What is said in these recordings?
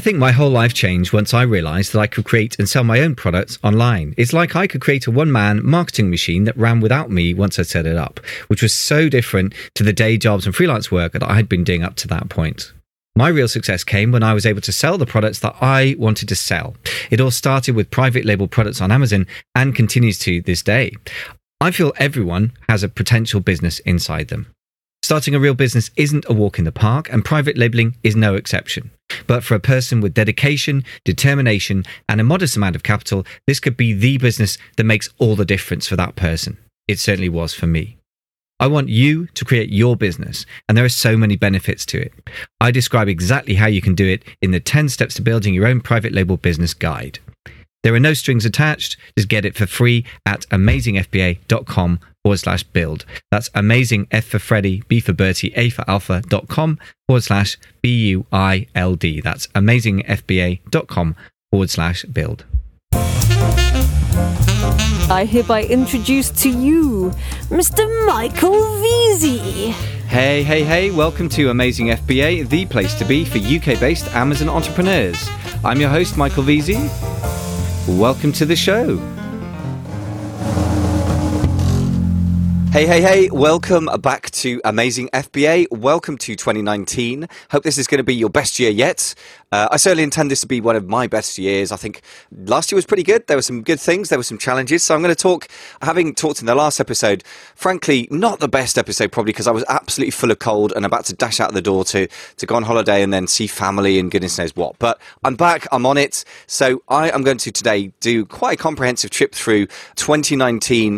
think my whole life changed once I realised that I could create and sell my own products online. It's like I could create a one-man marketing machine that ran without me once I set it up, which was so different to the day jobs and freelance work that I had been doing up to that point. My real success came when I was able to sell the products that I wanted to sell. It all started with private label products on Amazon and continues to this day. I feel everyone has a potential business inside them. Starting a real business isn't a walk in the park, and private labeling is no exception. But for a person with dedication, determination, and a modest amount of capital, this could be the business that makes all the difference for that person. It certainly was for me. I want you to create your business, and there are so many benefits to it. I describe exactly how you can do it in the 10 steps to building your own private label business guide. There are no strings attached. Just get it for free at amazingfba.com/build. That's amazing, F for Freddy, B for Bertie, A for Alpha.com/BUILD. That's amazingfba.com/build. I hereby introduce to you Mr. Michael Veazey. Hey, welcome to Amazing FBA, the place to be for UK-based Amazon entrepreneurs. I'm your host, Michael Veazey. Welcome to the show. Hey, welcome back to Amazing FBA. Welcome to 2019. Hope this is going to be your best year yet. I certainly intend this to be one of my best years. I think last year was pretty good. There were some good things. There were some challenges. So I'm going to talk, having talked in the last episode, frankly, not the best episode probably because I was absolutely full of cold and about to dash out the door to go on holiday and then see family and goodness knows what. But I'm back. I'm on it. So I am going to today do quite a comprehensive trip through 2018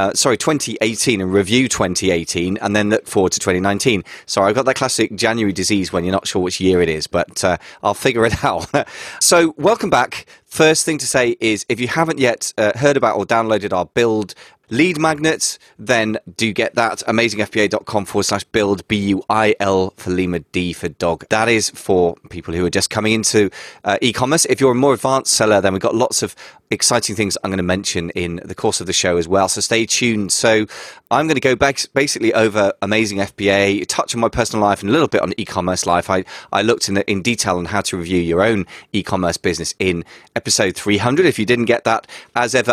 and review 2018 and then look forward to 2019. Sorry, I've got that classic January disease when you're not sure which year it is, but I'll figure it out. So welcome back. First thing to say is if you haven't yet heard about or downloaded our Build lead magnet, then do get that. amazingfba.com/build, BUIL for Lima, D for dog. That is for people who are just coming into e-commerce. If you're a more advanced seller, then we've got lots of exciting things I'm going to mention in the course of the show as well. So stay tuned. So I'm going to go back basically over Amazing FBA, touch on my personal life and a little bit on e-commerce life. I looked in detail on how to review your own e-commerce business in episode 300. If you didn't get that, as ever,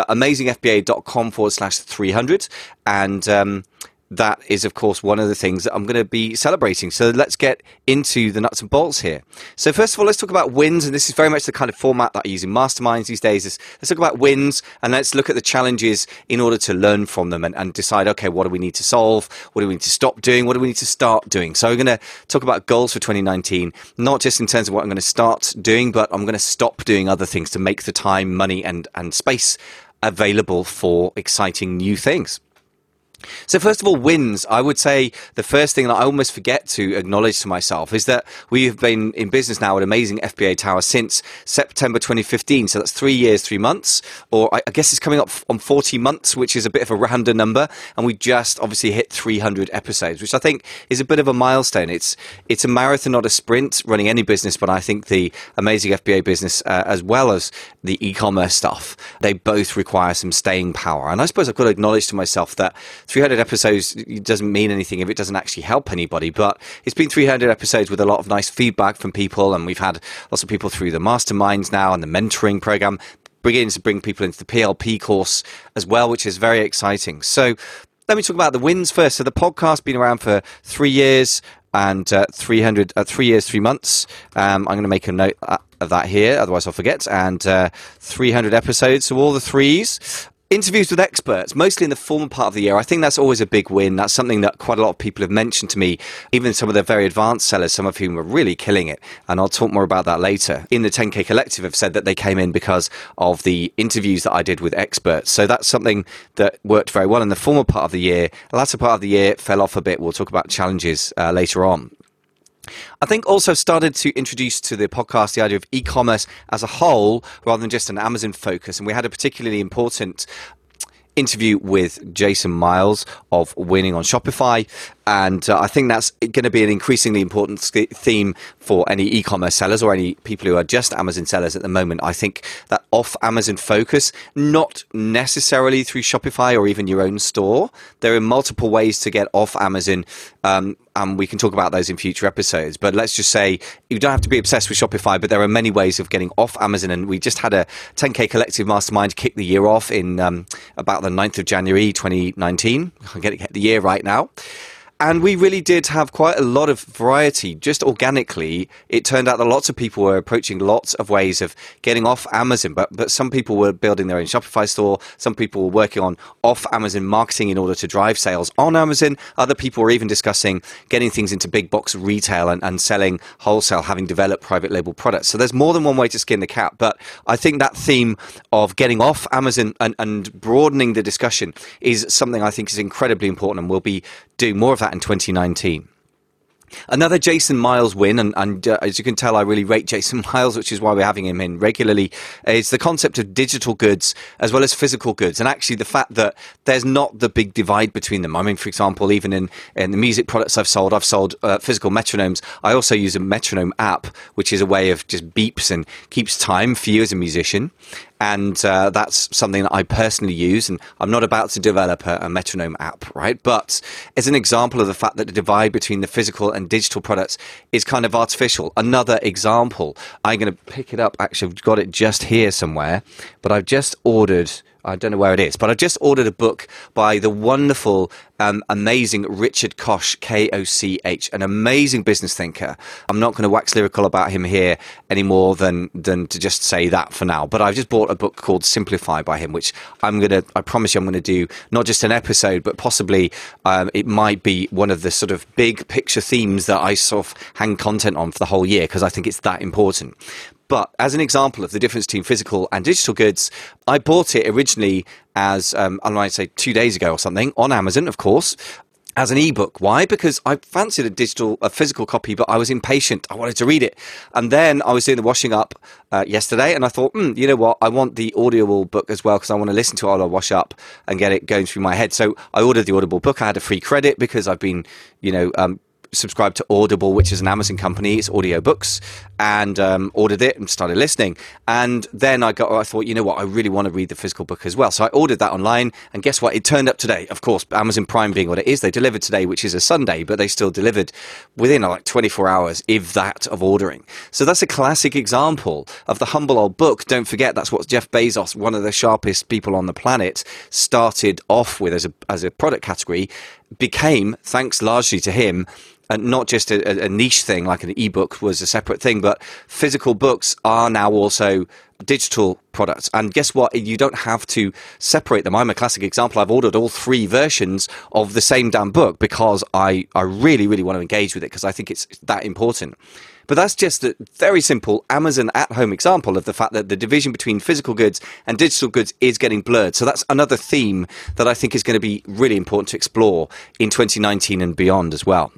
amazingfba.com/300. And that is, of course, one of the things that I'm going to be celebrating. So let's get into the nuts and bolts here. So first of all, let's talk about wins. And this is very much the kind of format that I use in masterminds these days. Let's talk about wins and let's look at the challenges in order to learn from them and decide, okay, what do we need to solve? What do we need to stop doing? What do we need to start doing? So we're going to talk about goals for 2019, not just in terms of what I'm going to start doing, but I'm going to stop doing other things to make the time, money, and space available for exciting new things. So first of all, wins. I would say the first thing that I almost forget to acknowledge to myself is that we have been in business now at Amazing FBA Tower since September 2015. So that's 3 years, 3 months, or I guess it's coming up on 40 months, which is a bit of a random number. And we just obviously hit 300 episodes, which I think is a bit of a milestone. It's a marathon, not a sprint, running any business. But I think the Amazing FBA business, as well as the e-commerce stuff, they both require some staying power. And I suppose I've got to acknowledge to myself that 300 episodes doesn't mean anything if it doesn't actually help anybody, but it's been 300 episodes with a lot of nice feedback from people, and we've had lots of people through the masterminds now and the mentoring program, beginning to bring people into the PLP course as well, which is very exciting. So let me talk about the wins first. So the podcast's been around for 3 years and 3 years, 3 months. I'm going to make a note of that here, otherwise I'll forget. And 300 episodes, so all the threes. Interviews with experts, mostly in the former part of the year. I think that's always a big win. That's something that quite a lot of people have mentioned to me, even some of the very advanced sellers, some of whom are really killing it. And I'll talk more about that later. In the 10K Collective have said that they came in because of the interviews that I did with experts. So that's something that worked very well in the former part of the year. The latter part of the year fell off a bit. We'll talk about challenges later on. I think also started to introduce to the podcast the idea of e-commerce as a whole rather than just an Amazon focus. And we had a particularly important interview with Jason Miles of Winning on Shopify. And I think that's going to be an increasingly important theme for any e-commerce sellers or any people who are just Amazon sellers at the moment. I think that off-Amazon focus, not necessarily through Shopify or even your own store. There are multiple ways to get off Amazon. and we can talk about those in future episodes. But let's just say you don't have to be obsessed with Shopify, but there are many ways of getting off Amazon. And we just had a 10K collective mastermind to kick the year off in about the 9th of January 2019. I'm getting the year right now. And we really did have quite a lot of variety. Just organically, it turned out that lots of people were approaching lots of ways of getting off Amazon. But some people were building their own Shopify store. Some people were working on off Amazon marketing in order to drive sales on Amazon. Other people were even discussing getting things into big box retail and selling wholesale, having developed private label products. So there's more than one way to skin the cat. But I think that theme of getting off Amazon and broadening the discussion is something I think is incredibly important, and we'll be doing more of that in 2019. Another Jason Miles win, and as you can tell, I really rate Jason Miles, which is why we're having him in regularly, is the concept of digital goods as well as physical goods. And actually the fact that there's not the big divide between them. I mean, for example, even in the music products I've sold physical metronomes. I also use a metronome app, which is a way of just beeps and keeps time for you as a musician. And that's something that I personally use, and I'm not about to develop a metronome app, right? But as an example of the fact that the divide between the physical and digital products is kind of artificial. Another example, I'm going to pick it up. Actually, I've got it just here somewhere, but I've just ordered... I don't know where it is, but I just ordered a book by the wonderful, amazing Richard Koch, Koch, an amazing business thinker. I'm not going to wax lyrical about him here any more than to just say that for now. But I've just bought a book called Simplify by him, which I promise you I'm going to do not just an episode, but possibly it might be one of the sort of big picture themes that I sort of hang content on for the whole year, because I think it's that important. But as an example of the difference between physical and digital goods, I bought it originally as, I might say 2 days ago or something, on Amazon, of course, as an ebook. Why? Because I fancied a physical copy, but I was impatient. I wanted to read it. And then I was doing the washing up yesterday, and I thought, you know what? I want the Audible book as well, because I want to listen to it while I wash up and get it going through my head. So I ordered the Audible book. I had a free credit because I've been, subscribed to Audible, which is an Amazon company. It's audiobooks, and ordered it and started listening. And then I thought, you know what, I really want to read the physical book as well. So I ordered that online, and guess what? It turned up today. Of course, Amazon Prime being what it is, they delivered today, which is a Sunday, but they still delivered within like 24 hours, if that, of ordering. So that's a classic example of the humble old book. Don't forget, that's what Jeff Bezos, one of the sharpest people on the planet, started off with as a product category, became, thanks largely to him, and not just a niche thing like an ebook was a separate thing, but physical books are now also digital products. And guess what? You don't have to separate them. I'm a classic example. I've ordered all 3 versions of the same damn book because I really, really want to engage with it, because I think it's that important. But that's just a very simple Amazon at-home example of the fact that the division between physical goods and digital goods is getting blurred. So that's another theme that I think is going to be really important to explore in 2019 and beyond as well.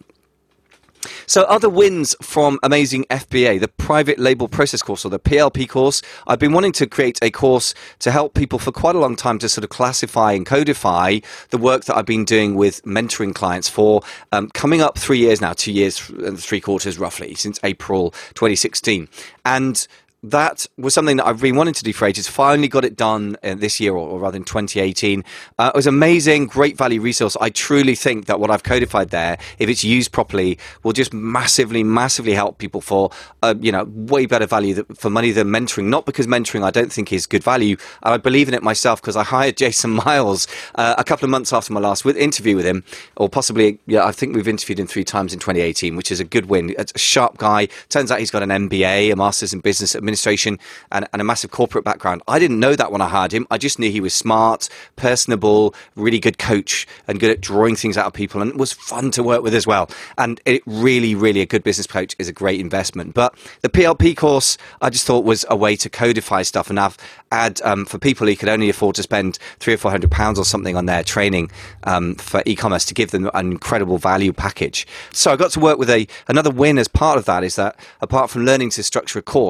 So other wins from Amazing FBA, the private label process course, or the PLP course. I've been wanting to create a course to help people for quite a long time to sort of classify and codify the work that I've been doing with mentoring clients for coming up 3 years now, 2 years and 3/4 roughly, since April 2016. And that was something that I've been wanting to do for ages. Finally got it done this year, or rather in 2018. It was amazing, great value resource. I truly think that what I've codified there, if it's used properly, will just massively, massively help people for, way better value for money than mentoring. Not because mentoring I don't think is good value. And I believe in it myself, because I hired Jason Miles a couple of months after my last interview with him, or possibly, I think we've interviewed him 3 times in 2018, which is a good win. It's a sharp guy. Turns out he's got an MBA, a Master's in Business Administration, and a massive corporate background. I didn't know that when I hired him. I just knew he was smart, personable, really good coach, and good at drawing things out of people, and was fun to work with as well. And it really, really, a good business coach is a great investment. But the PLP course, I just thought was a way to codify stuff and add for people who could only afford to spend £300 or £400 or something on their training for e-commerce, to give them an incredible value package. So I got to work with another win as part of that, is that apart from learning to structure a course, which is hard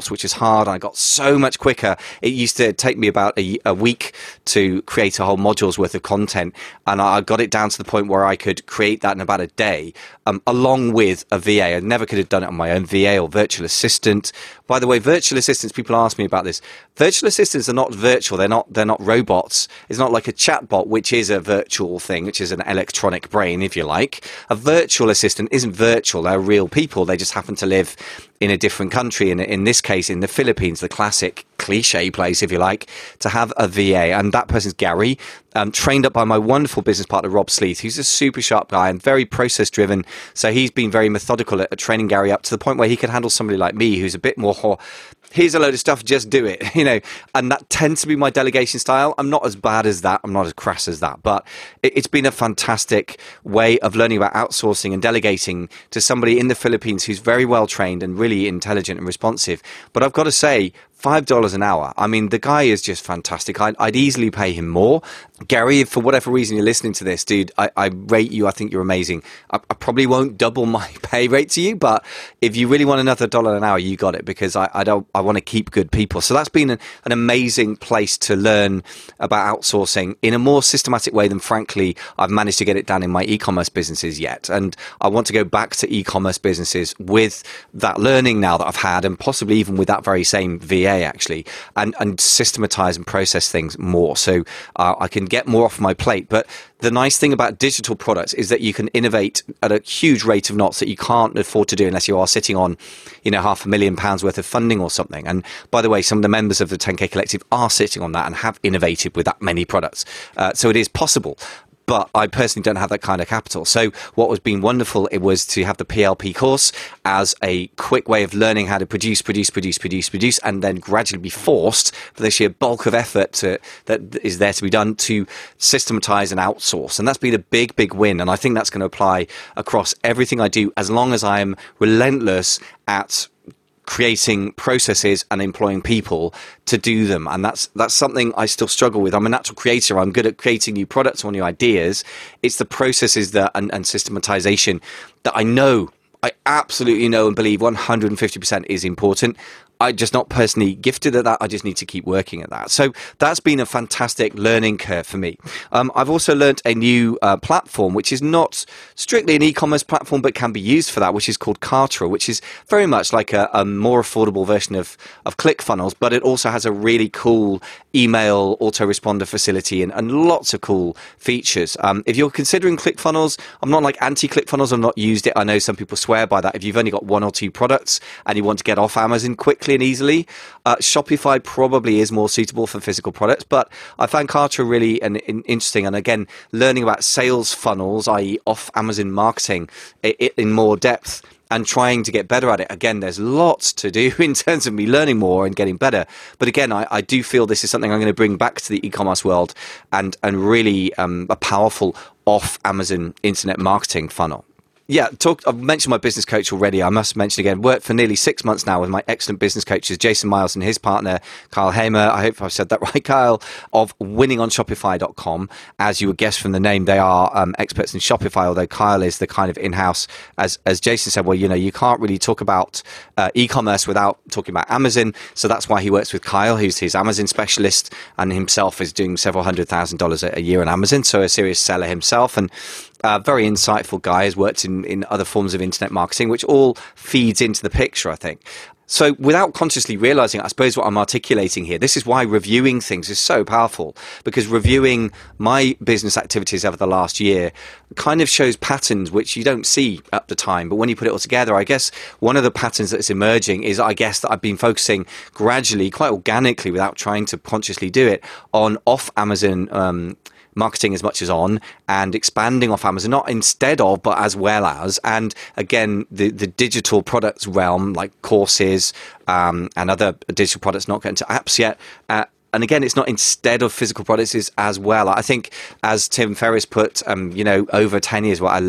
hard. I got so much quicker. It used to take me about a week to create a whole module's worth of content, and I got it down to the point where I could create that in about a day, along with a VA. I never could have done it on my own. VA or virtual assistant. By the way, virtual assistants, people ask me about this. Virtual assistants are not virtual. They're not robots. It's not like a chatbot, which is a virtual thing, which is an electronic brain, if you like. A virtual assistant isn't virtual. They're real people. They just happen to live in a different country. And in this case, in the Philippines, the classic cliche place, if you like, to have a VA. And that person's Gary, trained up by my wonderful business partner, Rob Sleeth, who's a super sharp guy and very process driven. So he's been very methodical at training Gary up to the point where he can handle somebody like me, who's a bit more, here's a load of stuff, just do it, and that tends to be my delegation style. I'm not as bad as that. I'm not as crass as that, but it's been a fantastic way of learning about outsourcing and delegating to somebody in the Philippines who's very well trained and really intelligent and responsive. But I've got to say, $5 an hour. I mean, the guy is just fantastic. I'd easily pay him more. Gary, if for whatever reason you're listening to this, dude, I rate you. I think you're amazing. I probably won't double my pay rate to you, but if you really want another $1 an hour, you got it, because I want to keep good people. So that's been an amazing place to learn about outsourcing in a more systematic way than, frankly, I've managed to get it done in my e-commerce businesses yet. And I want to go back to e-commerce businesses with that learning now that I've had, and possibly even with that very same VA actually, and systematize and process things more, so I can get more off my plate. But the nice thing about digital products is that you can innovate at a huge rate of knots that you can't afford to do unless you are sitting on, £500,000 worth of funding or something. And by the way, some of the members of the 10K Collective are sitting on that and have innovated with that many products. So it is possible. But I personally don't have that kind of capital. So what has been wonderful, it was to have the PLP course as a quick way of learning how to produce, and then gradually be forced, for the sheer bulk of effort that is there to be done, to systematize and outsource. And that's been a big, big win. And I think that's going to apply across everything I do, as long as I am relentless at creating processes and employing people to do them. And that's something I still struggle with. I'm a natural creator. I'm good at creating new products or new ideas. It's the processes and systematization that I absolutely know and believe 150% is important. I'm just not personally gifted at that. I just need to keep working at that. So that's been a fantastic learning curve for me. I've also learned a new platform, which is not strictly an e-commerce platform, but can be used for that, which is called Kartra, which is very much like a more affordable version of ClickFunnels, but it also has a really cool email autoresponder facility and lots of cool features. If you're considering ClickFunnels, I'm not like anti-ClickFunnels. I've not used it. I know some people swear by that. If you've only got one or two products and you want to get off Amazon quickly and easily, Shopify probably is more suitable for physical products, but I found Kartra really interesting. And again, learning about sales funnels, i.e. off Amazon marketing, in more depth and trying to get better at it. Again, there's lots to do in terms of me learning more and getting better. But again, I do feel this is something I'm going to bring back to the e-commerce world and really a powerful off Amazon internet marketing funnel. Yeah, I've mentioned my business coach already. I must mention again, worked for nearly 6 months now with my excellent business coaches, Jason Miles and his partner, Kyle Hamer. I hope I've said that right, Kyle, of winningonshopify.com. As you would guess from the name, they are experts in Shopify, although Kyle is the kind of in-house, as Jason said, well, you can't really talk about e-commerce without talking about Amazon. So that's why he works with Kyle, who's his Amazon specialist, and himself is doing several $100,000 a year on Amazon. So a serious seller himself, and very insightful guy, has worked in other forms of internet marketing, which all feeds into the picture, I think. So without consciously realizing, I suppose what I'm articulating here, this is why reviewing things is so powerful, because reviewing my business activities over the last year kind of shows patterns which you don't see at the time. But when you put it all together, I guess one of the patterns that's emerging is, I guess, that I've been focusing gradually, quite organically, without trying to consciously do it, on off Amazon marketing as much as on, and expanding off Amazon, not instead of, but as well as. And again, the digital products realm, like courses and other digital products, not getting to apps yet. And again, it's not instead of physical products, is as well. I think, as Tim Ferriss put, over 10 years, how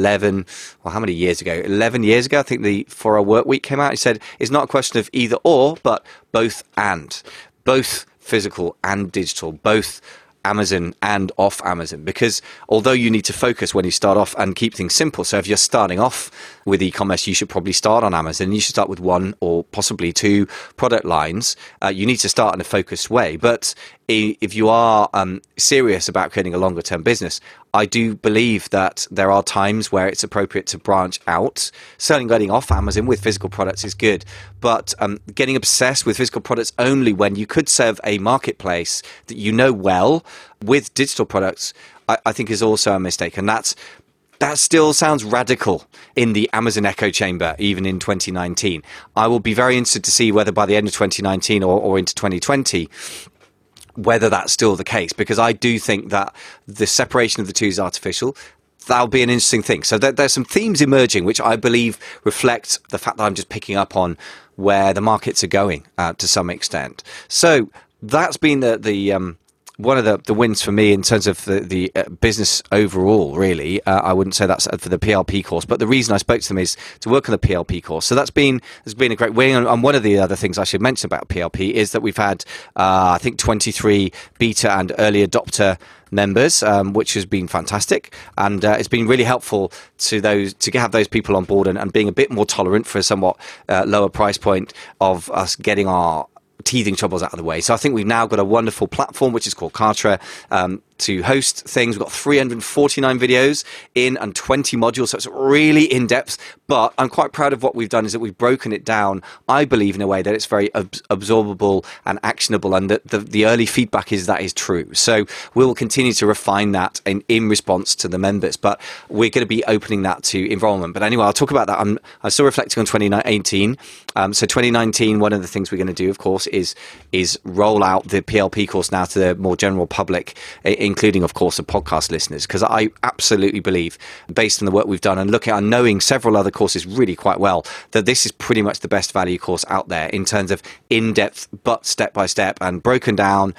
many years ago? 11 years ago, I think the 4-Hour Work Week came out. He said, it's not a question of either or, but both and. Both physical and digital, both Amazon and off Amazon, because although you need to focus when you start off and keep things simple, so if you're starting off with e-commerce, you should probably start on Amazon. You should start with one or possibly two product lines. You need to start in a focused way. But if you are serious about creating a longer term business, I do believe that there are times where it's appropriate to branch out. Certainly getting off Amazon with physical products is good, but getting obsessed with physical products only when you could serve a marketplace that you know well with digital products, I think is also a mistake. And that still sounds radical in the Amazon echo chamber, even in 2019. I will be very interested to see whether by the end of 2019 or into 2020, whether that's still the case, because I do think that the separation of the two is artificial. That'll be an interesting thing. So there's some themes emerging, which I believe reflect the fact that I'm just picking up on where the markets are going to some extent. So that's been the one of the wins for me in terms of the business overall, really. I wouldn't say that's for the PLP course, but the reason I spoke to them is to work on the PLP course. So there's been a great win. And one of the other things I should mention about PLP is that we've had, I think, 23 beta and early adopter members, which has been fantastic, and it's been really helpful to have those people on board and being a bit more tolerant for a somewhat lower price point of us getting our teething troubles out of the way. So I think we've now got a wonderful platform, which is called Kartra, to host things. We've got 349 videos in and 20 modules, so it's really in-depth, but I'm quite proud of what we've done is that we've broken it down, I believe, in a way that it's very absorbable and actionable, and the early feedback is that is true. So we'll continue to refine that in response to the members, but we're going to be opening that to enrollment. But anyway, I'll talk about that. I'm still reflecting on 2018. So 2019, one of the things we're going to do, of course, is roll out the PLP course now to the more general public, including, of course, the podcast listeners, because I absolutely believe, based on the work we've done and looking at and knowing several other courses really quite well, that this is pretty much the best value course out there in terms of in-depth but step-by-step and broken down,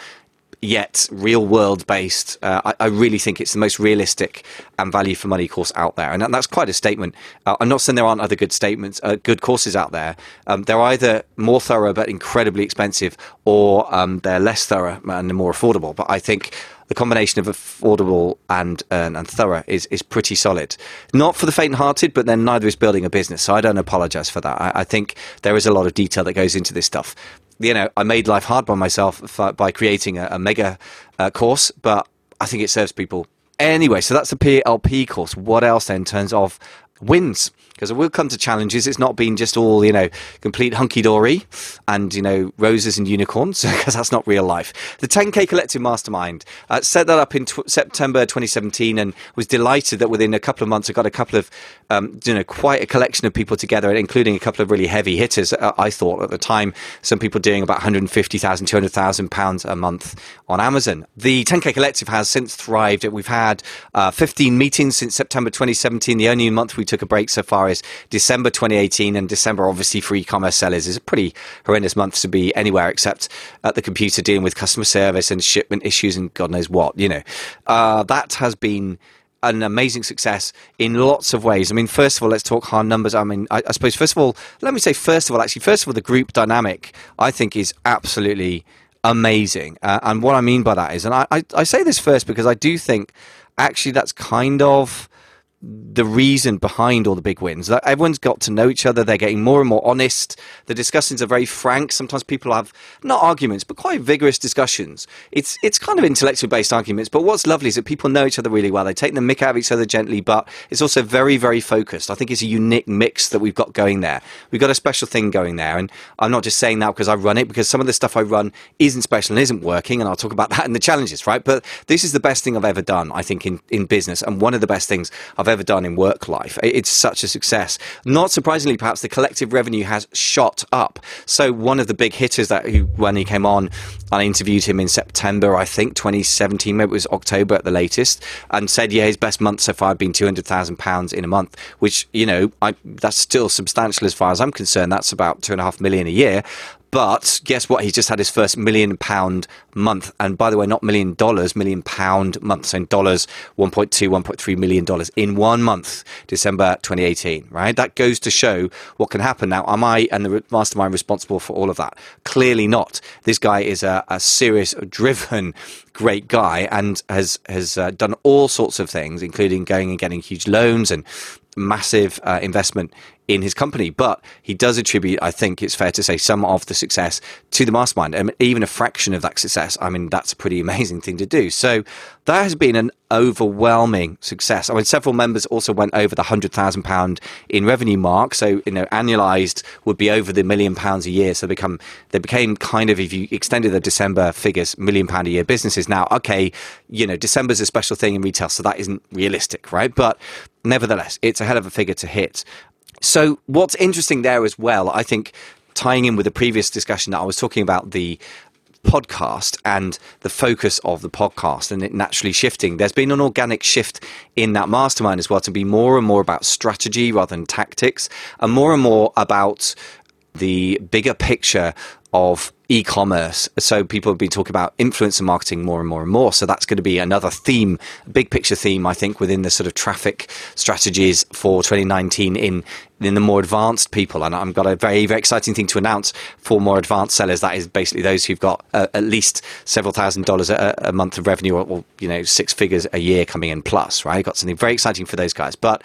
yet real world based. I really think it's the most realistic and value for money course out there, and that's quite a statement. I'm not saying there aren't other good courses out there. They're either more thorough but incredibly expensive, or they're less thorough and more affordable. But I think the combination of affordable and thorough is pretty solid. Not for the faint-hearted, but then neither is building a business. So I don't apologize for that. I think there is a lot of detail that goes into this stuff. You know, I made life hard by myself by creating a mega course, but I think it serves people. Anyway, so that's the PLP course. What else then in terms of wins? Because it will come to challenges. It's not been just all, complete hunky-dory and, roses and unicorns, because that's not real life. The 10K Collective Mastermind, set that up in September 2017 and was delighted that within a couple of months I got a couple of, quite a collection of people together, including a couple of really heavy hitters, I thought at the time. Some people doing about £150,000, £200,000 a month on Amazon. The 10K Collective has since thrived. We've had 15 meetings since September 2017. The only month we took a break so far is December 2018, and December obviously for e-commerce sellers is a pretty horrendous month to be anywhere except at the computer dealing with customer service and shipment issues and God knows what. That has been an amazing success in lots of ways. I mean, first of all, let's talk hard numbers. I mean, I suppose first of all, the group dynamic I think is absolutely amazing. And what I mean by that is, and I say this first because I do think actually that's kind of the reason behind all the big wins. That everyone's got to know each other. They're getting more and more honest. The discussions are very frank. Sometimes people have not arguments, but quite vigorous discussions. It's kind of intellectually based arguments. But what's lovely is that people know each other really well. They take the mick out of each other gently, but it's also very, very focused. I think it's a unique mix that we've got going there. We've got a special thing going there, and I'm not just saying that because I run it, because some of the stuff I run isn't special and isn't working, and I'll talk about that in the challenges, right? But this is the best thing I've ever done, I think, in business, and one of the best things I've ever done in work life. It's such a success. Not surprisingly, perhaps the collective revenue has shot up. So one of the big hitters when he came on, and I interviewed him in September, I think 2017, maybe it was October at the latest, and said, his best month so far had been £200,000 in a month, which, that's still substantial as far as I'm concerned. That's about 2.5 million a year. But guess what? He's just had his first £1 million month. And by the way, not $1 million, £1 million month. So in dollars, $1.3 million in 1 month, December 2018, right? That goes to show what can happen. Now, am I and the mastermind responsible for all of that? Clearly not. This guy is a serious, driven, great guy and has done all sorts of things, including going and getting huge loans and massive investment in his company. But he does attribute, I think it's fair to say, some of the success to the mastermind, and even a fraction of that success. I mean, that's a pretty amazing thing to do. So that has been an overwhelming success. I mean, several members also went over the £100,000 in revenue mark. So, annualized would be over the £1 million a year. So they became kind of, if you extended the December figures, £1 million a year businesses. Now, okay, December's a special thing in retail, so that isn't realistic, right? But nevertheless, it's a hell of a figure to hit. So what's interesting there as well, I think, tying in with the previous discussion that I was talking about the podcast and the focus of the podcast and it naturally shifting, there's been an organic shift in that mastermind as well to be more and more about strategy rather than tactics, and more about the bigger picture of e-commerce. So people have been talking about influencer marketing more and more and more. So that's going to be another theme, big picture theme, I think, within the sort of traffic strategies for 2019 in the more advanced people. And I've got a very, very exciting thing to announce for more advanced sellers. That is basically those who've got at least several $1,000s a month of revenue, or 6 figures a year coming in plus, right? Got something very exciting for those guys. But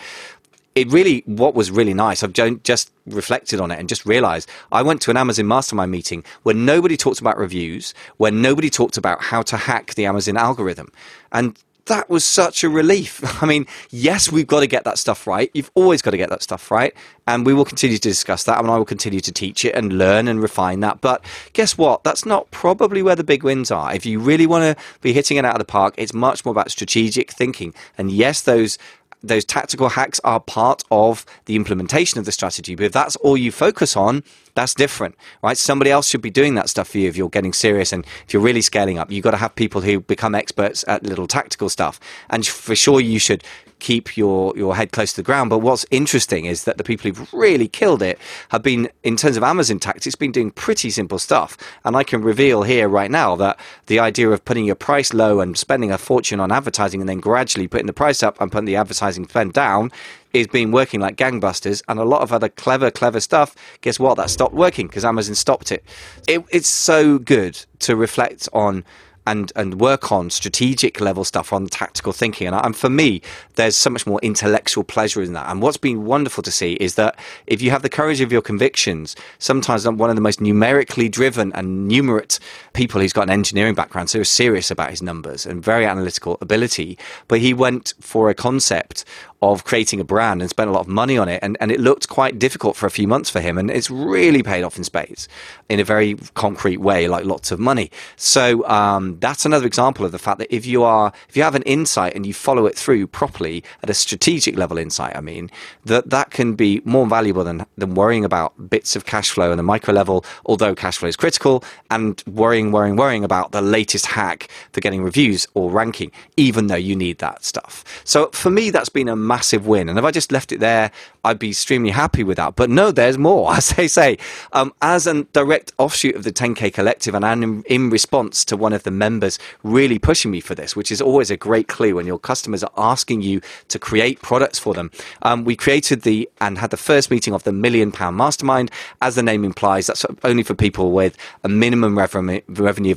what was really nice, I've just reflected on it and just realized I went to an Amazon mastermind meeting where nobody talked about reviews, where nobody talked about how to hack the Amazon algorithm. And that was such a relief. I mean, yes, we've got to get that stuff right. You've always got to get that stuff right. And we will continue to discuss that. And I will continue to teach it and learn and refine that. But guess what? That's not probably where the big wins are. If you really want to be hitting it out of the park, it's much more about strategic thinking. And yes, those tactical hacks are part of the implementation of the strategy. But if that's all you focus on, that's different, right? Somebody else should be doing that stuff for you if you're getting serious and if you're really scaling up. You've got to have people who become experts at little tactical stuff. And for sure, you should keep your head close to the ground. But what's interesting is that the people who've really killed it have been, in terms of Amazon tactics, been doing pretty simple stuff. And I can reveal here right now that the idea of putting your price low and spending a fortune on advertising and then gradually putting the price up and putting the advertising spend down is been working like gangbusters. And a lot of other clever stuff, guess what? That stopped working because Amazon stopped it. It's so good to reflect on and work on strategic level stuff, on tactical thinking. And for me, there's so much more intellectual pleasure in that. And what's been wonderful to see is that if you have the courage of your convictions, sometimes I'm one of the most numerically driven and numerate people who's got an engineering background, so he was serious about his numbers and very analytical ability. But he went for a concept of creating a brand and spent a lot of money on it. And it looked quite difficult for a few months for him. And it's really paid off in spades in a very concrete way, like lots of money. So that's another example of the fact that if you have an insight and you follow it through properly at a strategic level insight, I mean, that can be more valuable than worrying about bits of cash flow and the micro level, although cash flow is critical, and worrying about the latest hack for getting reviews or ranking, even though you need that stuff. So for me, that's been a massive win. And if I just left it there, I'd be extremely happy with that. But no, there's more, as they say. As a direct offshoot of the 10K Collective, and in response to one of the members really pushing me for this, which is always a great clue when your customers are asking you to create products for them, we created and had the first meeting of the £1 Million Mastermind. As the name implies, that's only for people with a minimum revenue of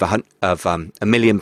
£1 million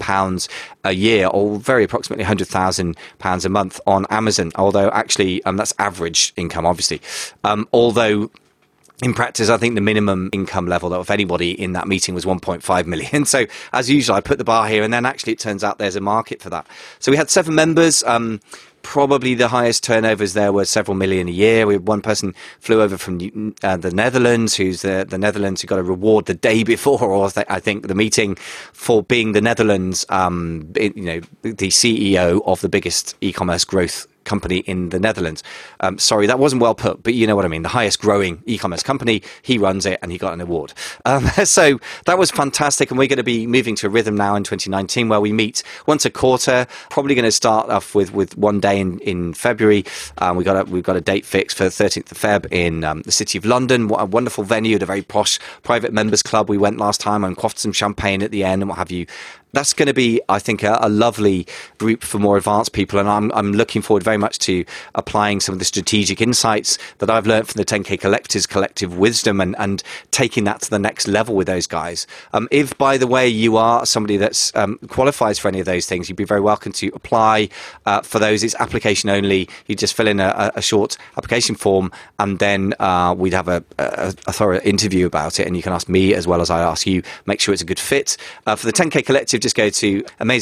a year, or very approximately £100,000 a month on Amazon. Although actually, that's average income, obviously. Although in practice, I think the minimum income level of anybody in that meeting was 1.5 million. So as usual, I put the bar here, and then actually it turns out there's a market for that. So we had 7 members. Probably the highest turnovers there were several million a year. We had one person flew over from the Netherlands, who's the Netherlands who got a reward the day before, or I think the meeting, for being the Netherlands, the CEO of the biggest e-commerce growth company in the Netherlands. Sorry, that wasn't well put, but you know what I mean. The highest growing e-commerce company. He runs it and he got an award. So that was fantastic. And we're going to be moving to a rhythm now in 2019 where we meet once a quarter, probably going to start off with one day in February. We've got a date fixed for the 13th of Feb in the City of London. What a wonderful venue at a very posh private members club. We went last time and quaffed some champagne at the end and what have you. That's going to be, I think, a lovely group for more advanced people. And I'm looking forward very much to applying some of the strategic insights that I've learned from the 10K Collective's collective wisdom and taking that to the next level with those guys. If, by the way, you are somebody that's qualifies for any of those things, you'd be very welcome to apply for those. It's application only. You just fill in a short application form and then we'd have a thorough interview about it. And you can ask me as well as I ask you, make sure it's a good fit. For the 10K Collective, just go to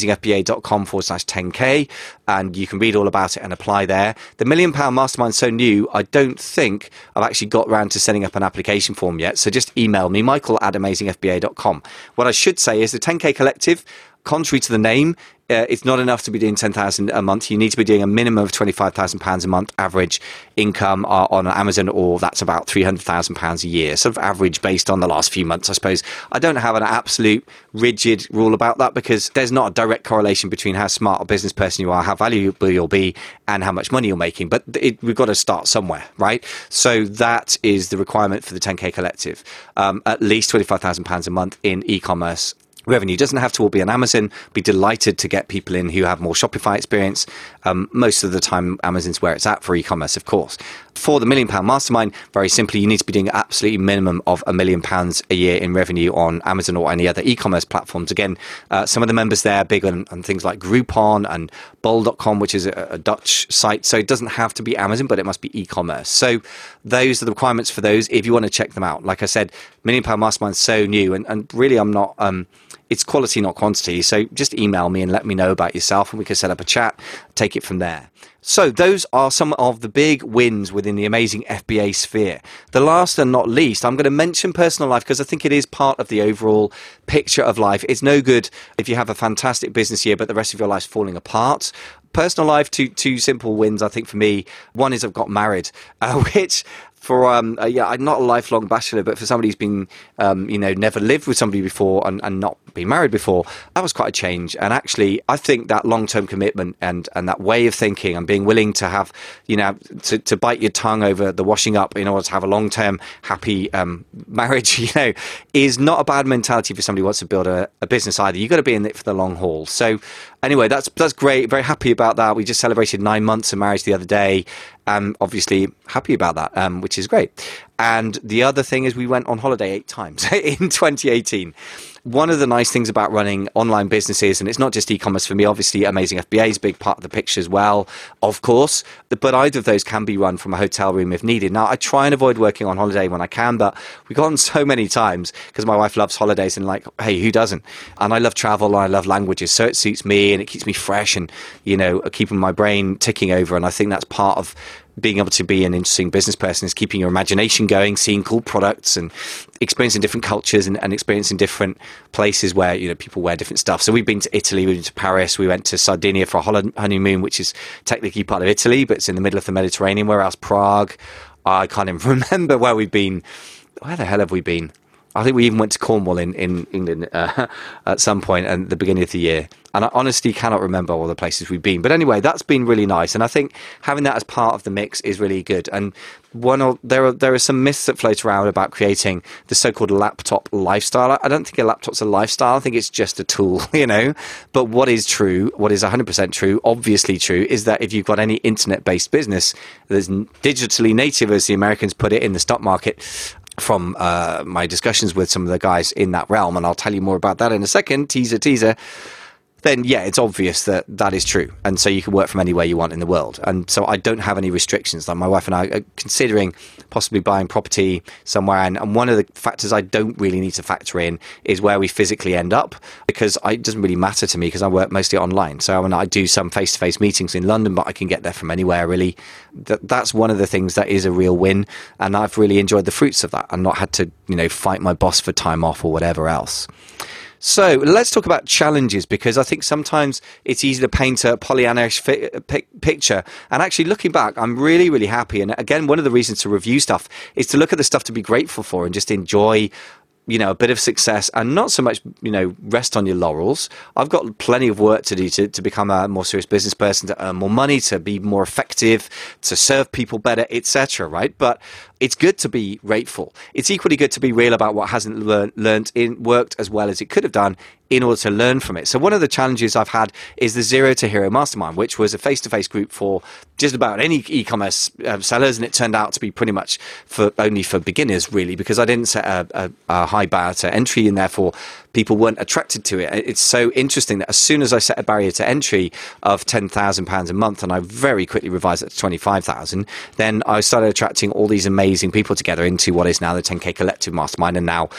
amazingfba.com/10K and you can read all about it and apply there. The £1 Million Mastermind's so new, I don't think I've actually got around to setting up an application form yet. So just email me, michael@amazingfba.com. What I should say is the 10K Collective, contrary to the name, it's not enough to be doing 10,000 a month. You need to be doing a minimum of £25,000 a month average income on Amazon, or that's about £300,000 a year, sort of average based on the last few months, I suppose. I don't have an absolute rigid rule about that because there's not a direct correlation between how smart a business person you are, how valuable you'll be, and how much money you're making. But we've got to start somewhere, right? So that is the requirement for the 10K Collective. At least £25,000 a month in e-commerce revenue. Doesn't have to all be on Amazon. Be delighted to get people in who have more Shopify experience. Most of the time, Amazon's where it's at for e-commerce, of course. For the £1 Million Mastermind, very simply, you need to be doing absolutely minimum of £1 million a year in revenue on Amazon or any other e-commerce platforms. Again, some of the members there are big on things like Groupon and Bol.com, which is a Dutch site. So it doesn't have to be Amazon, but it must be e-commerce. So those are the requirements for those if you want to check them out. Like I said, £1 Million Mastermind is so new and really I'm not... it's quality, not quantity. So just email me and let me know about yourself and we can set up a chat, take it from there. So those are some of the big wins within the amazing FBA sphere. The last and not least, I'm going to mention personal life because I think it is part of the overall picture of life. It's no good if you have a fantastic business year, but the rest of your life's falling apart. Personal life, two simple wins, I think, for me. One is I've got married, which... For I'm not a lifelong bachelor, but for somebody who's been, never lived with somebody before and not been married before, that was quite a change. And actually, I think that long-term commitment and that way of thinking and being willing to have, to bite your tongue over the washing up in order to have a long-term happy marriage, is not a bad mentality for somebody who wants to build a business either. You've got to be in it for the long haul. So anyway, that's great. Very happy about that. We just celebrated 9 months of marriage the other day. Obviously happy about that, which is great. And the other thing is we went on holiday 8 times in 2018. One of the nice things about running online businesses, and it's not just e-commerce for me, obviously Amazing FBA is a big part of the picture as well, of course, but either of those can be run from a hotel room if needed. Now, I try and avoid working on holiday when I can, but we've gone so many times because my wife loves holidays and hey, who doesn't? And I love travel and I love languages, so it suits me and it keeps me fresh and, keeping my brain ticking over. And I think that's part of being able to be an interesting business person is keeping your imagination going, seeing cool products and experiencing different cultures and experiencing different places where, people wear different stuff. So we've been to Italy, we've been to Paris, we went to Sardinia for a honeymoon, which is technically part of Italy, but it's in the middle of the Mediterranean. Where else? Prague. I can't even remember where we've been. Where the hell have we been? I think we even went to Cornwall in England at some point at the beginning of the year. And I honestly cannot remember all the places we've been. But anyway, that's been really nice. And I think having that as part of the mix is really good. And there are some myths that float around about creating the so-called laptop lifestyle. I don't think a laptop's a lifestyle. I think it's just a tool, But what is true, what is 100% true, obviously true, is that if you've got any internet-based business that's digitally native, as the Americans put it, in the stock market, from my discussions with some of the guys in that realm, and I'll tell you more about that in a second, teaser, then yeah, it's obvious that that is true. And so you can work from anywhere you want in the world. And so I don't have any restrictions. Like my wife and I are considering possibly buying property somewhere. And one of the factors I don't really need to factor in is where we physically end up, because it doesn't really matter to me because I work mostly online. So when I do some face-to-face meetings in London, but I can get there from anywhere really. That's one of the things that is a real win. And I've really enjoyed the fruits of that and not had to, fight my boss for time off or whatever else. So let's talk about challenges, because I think sometimes it's easy to paint a Pollyanna-ish picture. And actually, looking back, I'm really, really happy. And again, one of the reasons to review stuff is to look at the stuff to be grateful for and just enjoy, a bit of success, and not so much, rest on your laurels. I've got plenty of work to do to become a more serious business person, to earn more money, to be more effective, to serve people better, etc. Right? But it's good to be grateful. It's equally good to be real about what hasn't worked as well as it could have done in order to learn from it. So one of the challenges I've had is the Zero to Hero Mastermind, which was a face-to-face group for just about any e-commerce sellers, and it turned out to be pretty much only for beginners, really, because I didn't set a high barrier to entry, and therefore people weren't attracted to it. It's so interesting that as soon as I set a barrier to entry of £10,000 a month, and I very quickly revised it to 25,000, then I started attracting all these amazing people together into what is now the 10K Collective Mastermind, and now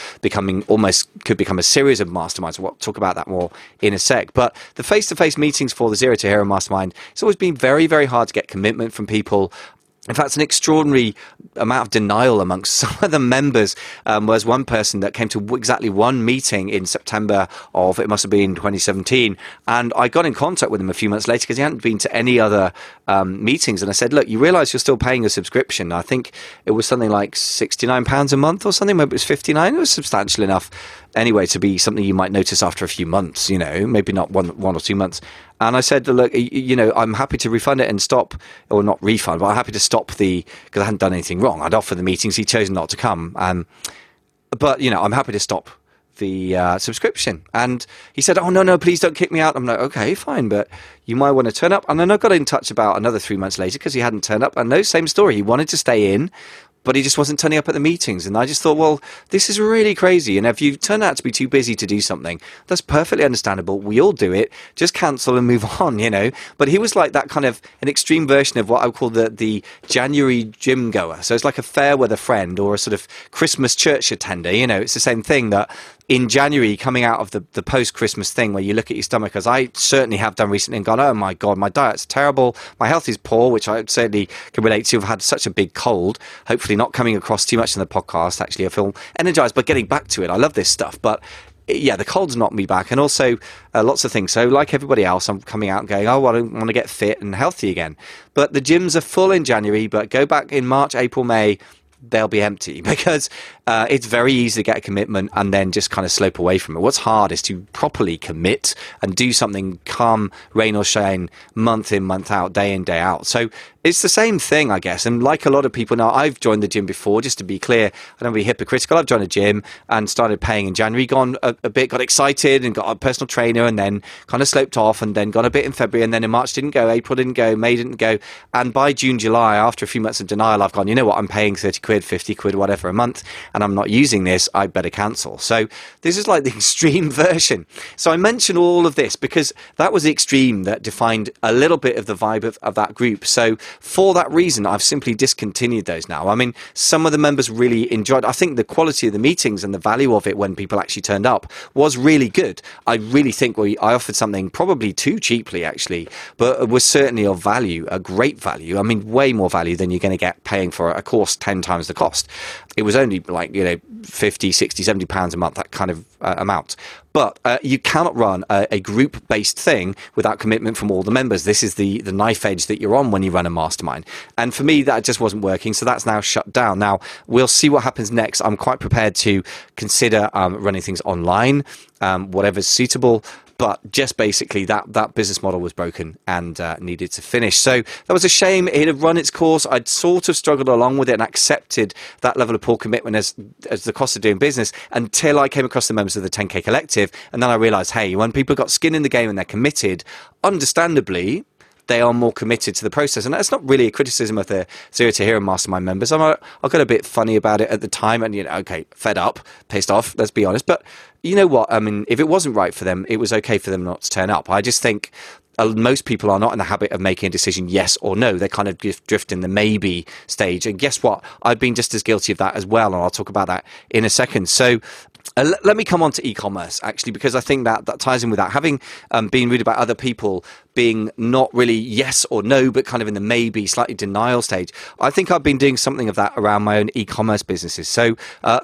could become a series of masterminds. We'll talk about that more in a sec. But the face-to-face meetings for the Zero to Hero Mastermind, it's always been very, very hard to get commitment from people. In fact, it's an extraordinary amount of denial amongst some of the members. Was one person that came to exactly one meeting in September of, it must have been 2017, and I got in contact with him a few months later because he hadn't been to any other meetings, and I said, look, you realise you're still paying a subscription. I think it was something like £69 a month or something, maybe it was £59. It was substantial enough anyway to be something you might notice after a few months, maybe not one or 2 months. And I said, look, I'm happy to refund it and stop, or not refund, but I'm happy to stop because I hadn't done anything wrong. I'd offered the meetings, he chose not to come. But, I'm happy to stop the subscription. And he said, oh, no, please don't kick me out. I'm like, okay, fine, but you might want to turn up. And then I got in touch about another 3 months later because he hadn't turned up. And no, same story. He wanted to stay in, but he just wasn't turning up at the meetings. And I just thought, well, this is really crazy. And if you turn out to be too busy to do something, that's perfectly understandable. We all do it. Just cancel and move on, But he was like that kind of an extreme version of what I would call the January gym goer. So it's like a fair weather friend or a sort of Christmas church attender. It's the same thing that in January, coming out of the post-Christmas thing where you look at your stomach, as I certainly have done recently, and gone, oh my God, my diet's terrible, my health is poor, which I certainly can relate to. I've had such a big cold, hopefully not coming across too much in the podcast. Actually, I feel energized by getting back to it. I love this stuff, but yeah, the cold's knocked me back, and also lots of things. So like everybody else, I'm coming out and going, oh, well, I want to get fit and healthy again. But the gyms are full in January, but go back in March, April, May, they'll be empty because it's very easy to get a commitment and then just kind of slope away from it. What's hard is to properly commit and do something come rain or shine, month in, month out, day in, day out. So it's the same thing, I guess. And like a lot of people now, I've joined the gym before, just to be clear, I don't want to be hypocritical. I've joined a gym and started paying in January, gone a bit, got excited and got a personal trainer, and then kind of sloped off, and then gone a bit in February, and then in March didn't go, April didn't go, May didn't go. And by June, July, after a few months of denial, I've gone, you know what, I'm paying 30 quid, 50 quid, whatever a month, and I'm not using this, I better cancel. So this is like the extreme version. So I mention all of this because that was the extreme that defined a little bit of the vibe of that group. So for that reason, I've simply discontinued those now. I mean, some of the members really enjoyed, I think the quality of the meetings and the value of it when people actually turned up was really good. I really think I offered something probably too cheaply, actually, but it was certainly of value, a great value. I mean, way more value than you're going to get paying for a course 10 times the cost. It was only like, 50, 60, 70 pounds a month, that kind of amount. But you cannot run a group-based thing without commitment from all the members. This is the knife edge that you're on when you run a mastermind. And for me, that just wasn't working, so that's now shut down. Now, we'll see what happens next. I'm quite prepared to consider running things online, whatever's suitable. But just basically that business model was broken and needed to finish. So that was a shame. It had run its course. I'd sort of struggled along with it and accepted that level of poor commitment as the cost of doing business until I came across the members of the 10K Collective. And then I realised, hey, when people got skin in the game and they're committed, understandably, they are more committed to the process. And that's not really a criticism of the Zero to Hero Mastermind members. I got a bit funny about it at the time and, okay, fed up, pissed off, let's be honest. But you know what? I mean, if it wasn't right for them, it was okay for them not to turn up. I just think most people are not in the habit of making a decision yes or no. They kind of drift in the maybe stage. And guess what? I've been just as guilty of that as well. And I'll talk about that in a second. So let me come on to e-commerce, actually, because I think that ties in with that. Having been read about other people being not really yes or no, but kind of in the maybe, slightly denial stage. I think I've been doing something of that around my own e-commerce businesses. So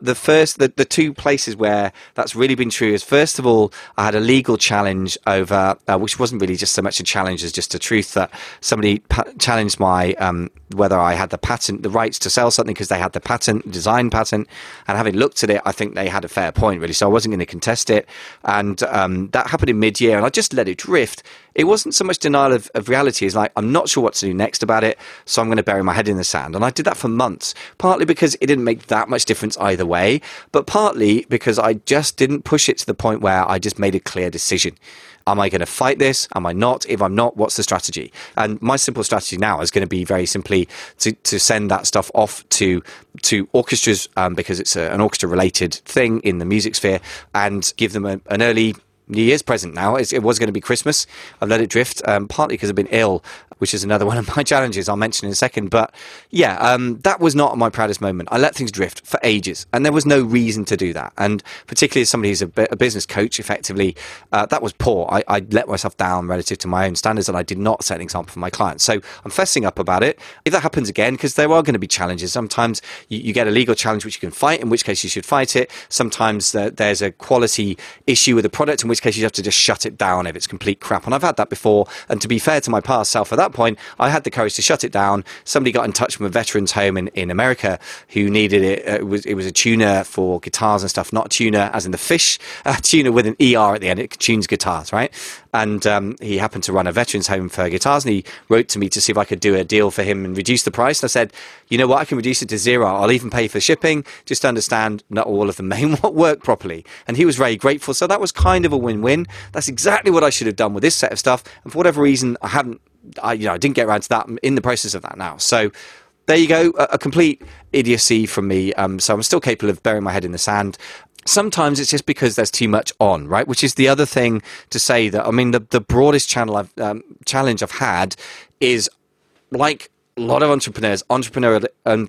the two places where that's really been true is, first of all, I had a legal challenge over, which wasn't really just so much a challenge as just a truth, that somebody challenged my whether I had the rights to sell something because they had the design patent, and having looked at it, I think they had a fair point, really. So I wasn't going to contest it, and that happened in mid-year, and I just let it drift. It wasn't so much denial of reality as like, I'm not sure what to do next about it, so I'm going to bury my head in the sand. And I did that for months, partly because it didn't make that much difference either way, but partly because I just didn't push it to the point where I just made a clear decision. Am I going to fight this? Am I not? If I'm not, what's the strategy? And my simple strategy now is going to be very simply to send that stuff off to orchestras, because it's an orchestra-related thing in the music sphere, and give them an early New Year's present now. It was going to be Christmas. I've let it drift, partly because I've been ill, which is another one of my challenges I'll mention in a second. But yeah, that was not my proudest moment. I let things drift for ages, and there was no reason to do that. And particularly as somebody who's a business coach, effectively, that was poor. I let myself down relative to my own standards, and I did not set an example for my clients. So I'm fessing up about it. If that happens again, because there are going to be challenges. Sometimes you get a legal challenge which you can fight, in which case you should fight it. Sometimes there's a quality issue with the product, in which case you have to just shut it down if it's complete crap. And I've had that before. And to be fair to my past self, at that point, I had the courage to shut it down. Somebody got in touch from a veterans home in America who needed it. It was a tuner for guitars and stuff, not a tuner as in the fish, a tuner with an ER at the end. It tunes guitars, right? And he happened to run a veterans home for guitars, and he wrote to me to see if I could do a deal for him and reduce the price. And I said, you know what, I can reduce it to $0. I'll even pay for shipping. Just understand, not all of them may work properly. And he was very grateful. So that was kind of a win-win. That's exactly what I should have done with this set of stuff. And for whatever reason, I didn't get around to that. I'm in the process of that now. So there you go, a complete idiocy from me. So I'm still capable of burying my head in the sand. Sometimes it's just because there's too much on, right? Which is the other thing to say, that, I mean, the broadest challenge I've had is, like a lot of entrepreneurial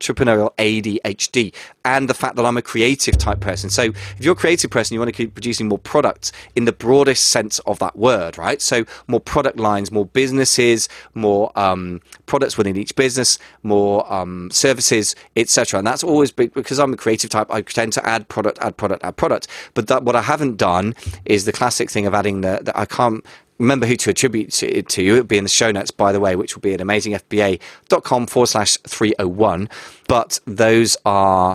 ADHD, and the fact that I'm a creative type person. So if you're a creative person, you want to keep producing more products in the broadest sense of that word, right? So more product lines, more businesses, more products within each business, more services, etc. And that's always big, because I'm a creative type. I tend to add product. But what I haven't done is the classic thing of adding the I can't remember who to attribute it to. It would be in the show notes, by the way, which will be at amazingfba.com/301. But those are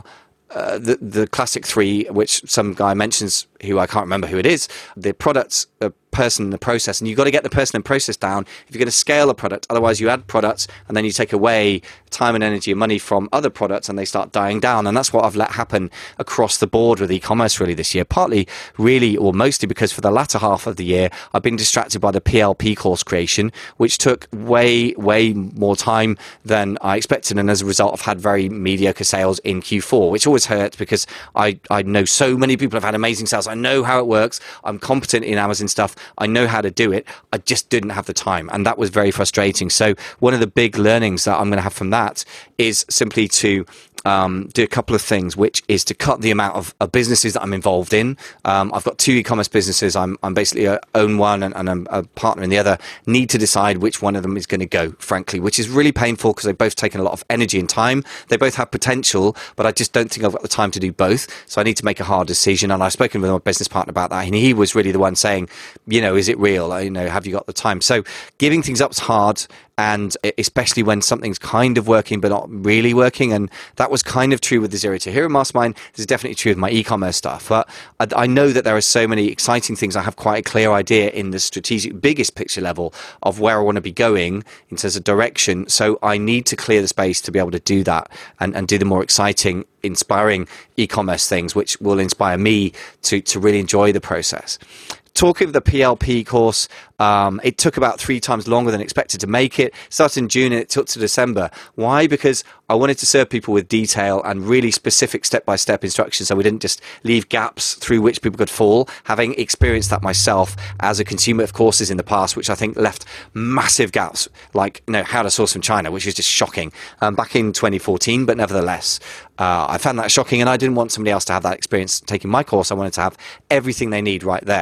the classic three, which some guy mentions, who I can't remember who it is: the products, the person, and the process. And you've got to get the person and process down if you're going to scale a product. Otherwise, you add products and then you take away time and energy and money from other products, and they start dying down. And that's what I've let happen across the board with e-commerce really this year, partly really, or mostly, because for the latter half of the year I've been distracted by the PLP course creation, which took way more time than I expected, and as a result I've had very mediocre sales in Q4, which always hurts, because I know so many people have had amazing sales. I know how it works. I'm competent in Amazon stuff. I know how to do it. I just didn't have the time, and that was very frustrating. So one of the big learnings that I'm going to have from that is simply to do a couple of things, which is to cut the amount of businesses that I'm involved in. I've got 2 e-commerce businesses. I'm basically own one and I'm a partner in the other. Need to decide which one of them is going to go, frankly, which is really painful, because they've both taken a lot of energy and time. They both have potential, but I just don't think I've got the time to do both. So I need to make a hard decision. And I've spoken with my business partner about that, and he was really the one saying, is it real? Have you got the time? So giving things up is hard, and especially when something's kind of working but not really working. And that was kind of true with the Zero to Hero Mastermind. This is definitely true with my e-commerce stuff. But I know that there are so many exciting things. I have quite a clear idea in the strategic, biggest picture level of where I want to be going in terms of direction. So I need to clear the space to be able to do that and do the more exciting, inspiring e-commerce things, which will inspire me to really enjoy the process. Talking of the PLP course, it took about 3 times longer than expected to make it. Started in June and it took to December. Why? Because I wanted to serve people with detail and really specific step-by-step instructions, so we didn't just leave gaps through which people could fall, having experienced that myself as a consumer of courses in the past, which I think left massive gaps, like how to source from China, which is just shocking, back in 2014. But nevertheless, I found that shocking, and I didn't want somebody else to have that experience taking my course. I wanted to have everything they need right there.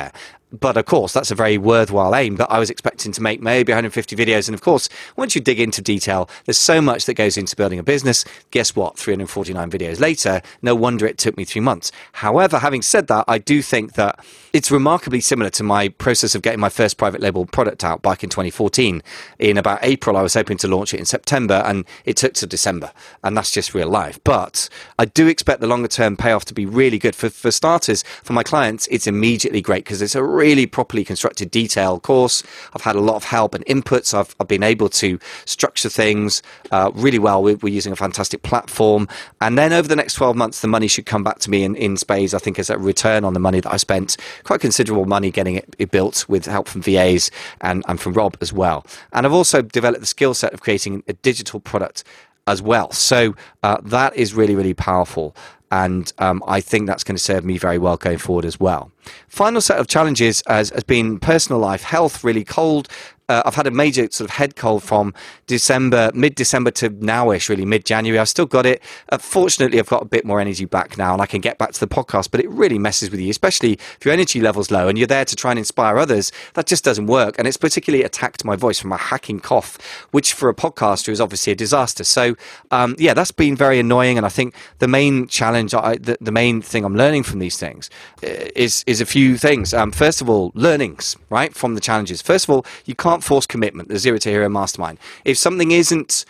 But of course, that's a very worthwhile aim. But I was expecting to make maybe 150 videos. And of course, once you dig into detail, there's so much that goes into building a business. Guess what? 349 videos later, no wonder it took me 3 months. However, having said that, I do think that it's remarkably similar to my process of getting my first private label product out back in 2014. In about April, I was hoping to launch it in September, and it took to December. And that's just real life. But I do expect the longer term payoff to be really good. For starters, for my clients, it's immediately great because it's a really properly constructed, detailed course. I've had a lot of help and inputs. I've been able to structure things really well. We're using a fantastic platform. And then over the next 12 months, the money should come back to me in spades, I think, as a return on the money that I spent. Quite considerable money getting it built with help from VAs and from Rob as well. And I've also developed the skill set of creating a digital product as well. So that is really, really powerful. And I think that's going to serve me very well going forward as well. Final set of challenges has been personal life, health, really cold. I've had a major sort of head cold from mid-December to nowish, really mid-January. I've still got it. Fortunately, I've got a bit more energy back now and I can get back to the podcast, but it really messes with you, especially if your energy level's low and you're there to try and inspire others. That just doesn't work. And it's particularly attacked my voice from a hacking cough, which for a podcaster is obviously a disaster. So, that's been very annoying. And I think the main challenge, the main thing I'm learning from these things is a few things. First of all, learnings, right, from the challenges. First of all, you can't force commitment, the Zero to Hero Mastermind. If something isn't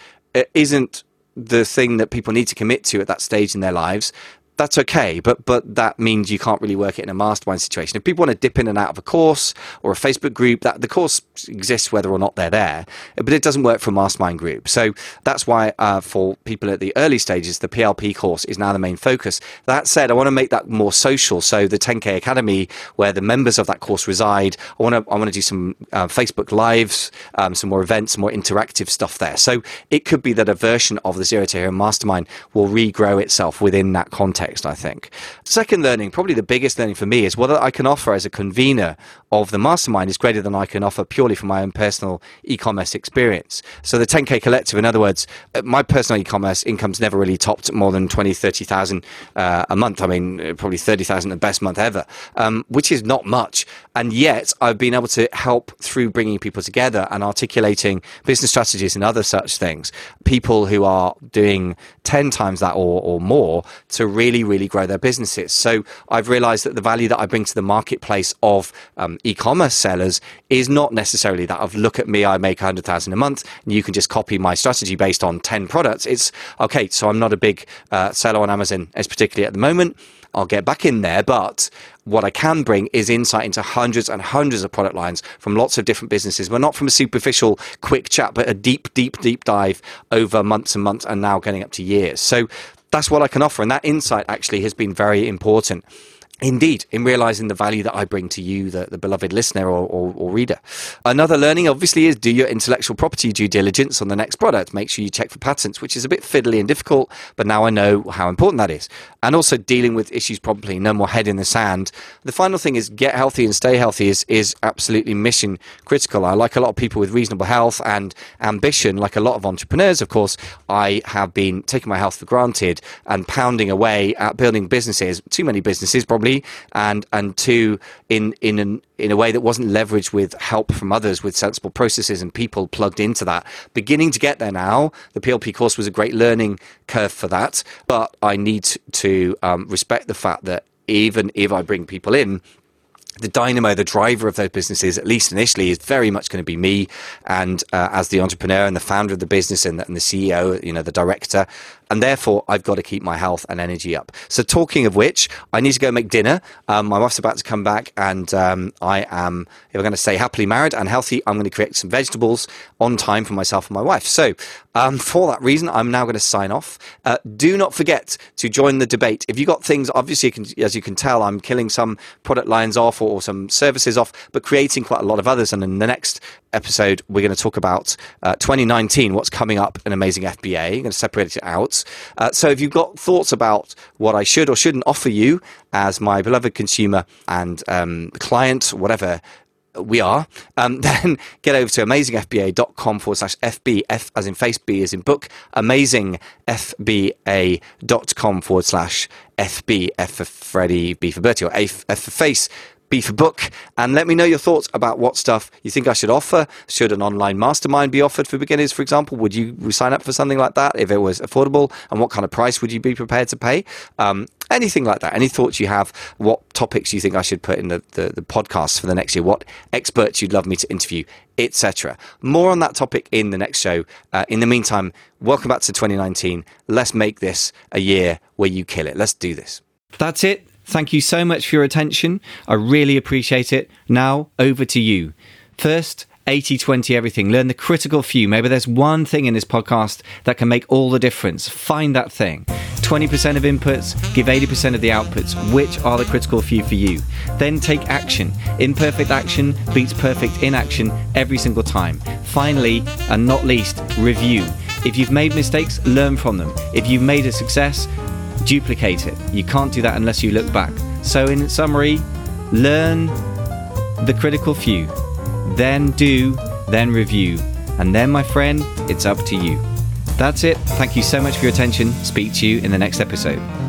the thing that people need to commit to at that stage in their lives, that's okay, but that means you can't really work it in a mastermind situation. If people want to dip in and out of a course or a Facebook group, that the course exists whether or not they're there, but it doesn't work for a mastermind group. So that's why for people at the early stages, the PLP course is now the main focus. That said, I want to make that more social. So the 10K Academy, where the members of that course reside, I want to do some Facebook lives, some more events, some more interactive stuff there. So it could be that a version of the Zero to Hero Mastermind will regrow itself within that context, I think. Second learning, probably the biggest learning for me, is what I can offer as a convener of the mastermind is greater than I can offer purely from my own personal e-commerce experience. So the 10K Collective, in other words, my personal e-commerce income's never really topped more than 20, 30,000 a month. I mean, probably 30,000 the best month ever, which is not much. And yet I've been able to help through bringing people together and articulating business strategies and other such things, people who are doing 10 times that or more to really grow their businesses. So I've realized that the value that I bring to the marketplace of e-commerce sellers is not necessarily that of, look at me, I make 100,000 a month and you can just copy my strategy based on 10 products. It's okay, so I'm not a big seller on Amazon, as particularly at the moment. I'll get back in there, but what I can bring is insight into hundreds and hundreds of product lines from lots of different businesses, but not from a superficial quick chat, but a deep dive over months and months and now getting up to years. So that's what I can offer. And that insight actually has been very important indeed in realizing the value that I bring to you, the beloved listener or reader. Another learning obviously is do your intellectual property due diligence on the next product. Make sure you check for patents, which is a bit fiddly and difficult, but now I know how important that is. And also dealing with issues promptly, no more head in the sand. The final thing is get healthy and stay healthy is absolutely mission critical. I, like a lot of people with reasonable health and ambition, like a lot of entrepreneurs, of course, I have been taking my health for granted and pounding away at building businesses, too many businesses probably, and two in a way that wasn't leveraged with help from others, with sensible processes and people plugged into that. Beginning to get there now. The PLP course was a great learning curve for that, but I need to respect the fact that even if I bring people in, the dynamo, the driver of those businesses, at least initially, is very much going to be me. And as the entrepreneur and the founder of the business and the CEO, the director, and therefore I've got to keep my health and energy up. So talking of which, I need to go make dinner. My wife's about to come back, and I am, if I'm going to stay happily married and healthy, I'm going to create some vegetables on time for myself and my wife. So for that reason, I'm now going to sign off. Do not forget to join the debate. If you've got things, obviously, as you can tell, I'm killing some product lines off or some services off, but creating quite a lot of others. And in the next episode, we're going to talk about 2019, what's coming up in Amazing FBA. I'm going to separate it out. So if you've got thoughts about what I should or shouldn't offer you as my beloved consumer and client, whatever we are, then get over to amazingfba.com/FB, F as in face, B as in book, amazingfba.com/FB, F for Freddy, B for Bertie, or F for face, B for book, and let me know your thoughts about what stuff you think I should offer. Should an online mastermind be offered for beginners, for example? Would you sign up for something like that if it was affordable? And what kind of price would you be prepared to pay? Anything like that. Any thoughts you have? What topics you think I should put in the podcast for the next year? What experts you'd love me to interview, etc. More on that topic in the next show. In the meantime, welcome back to 2019. Let's make this a year where you kill it. Let's do this. That's it. Thank you so much for your attention. I really appreciate it. Now, over to you. First, 80-20 everything. Learn the critical few. Maybe there's one thing in this podcast that can make all the difference. Find that thing. 20% of inputs, give 80% of the outputs. Which are the critical few for you? Then take action. Imperfect action beats perfect inaction every single time. Finally, and not least, review. If you've made mistakes, learn from them. If you've made a success, duplicate it. You can't do that unless you look back. So in summary, learn the critical few. Then do, then review. And then, my friend, it's up to you. That's it. Thank you so much for your attention. Speak to you in the next episode.